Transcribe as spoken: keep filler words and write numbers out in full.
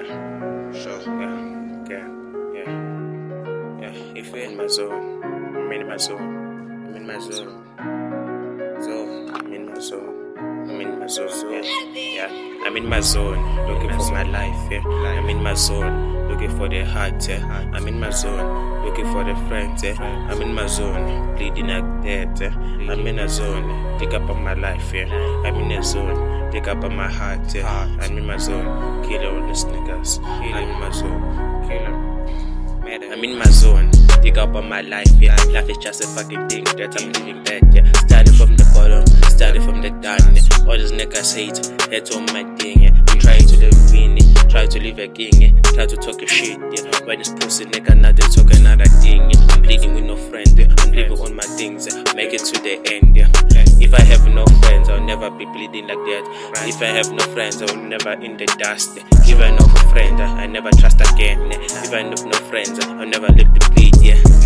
Sure. Yeah. Okay. Yeah. Yeah. If you're in my zone, I'm in my zone. I'm in my zone. Zone. I'm in my zone. I'm in my zone. Yeah. Yeah. I'm in my zone. Looking for my life. Yeah. I'm in my zone. Looking for the heart. Yeah. I'm in my zone. Looking for the friends. Yeah. I'm in my zone. Bleeding like dead. Yeah. I'm in a zone. Pick up on my life. Yeah. I'm in a zone. Pick up on my heart. Yeah. I'm in my zone. Kill all these niggas. I'm in my zone. Kill them. I'm in my zone, dig up on my life, yeah. Life is just a fucking thing that I'm living bad, yeah. Started from the bottom, started from the down, yeah. All these niggas hate, hate on my thing, yeah. I'm trying to live winning, try to live a king, yeah. Try to talk a shit, yeah. When this pussy nigga now they talk another thing, yeah. I'm bleeding with no friend, yeah. I'm living on my things, yeah. Make it to the end, yeah. If I have no friends, I'll never be bleeding like that. If I have no friends, I'll never in the dust, yeah. If I know a friend, I never trust again, yeah. If I have no friends, I'll never live to bleed, yeah.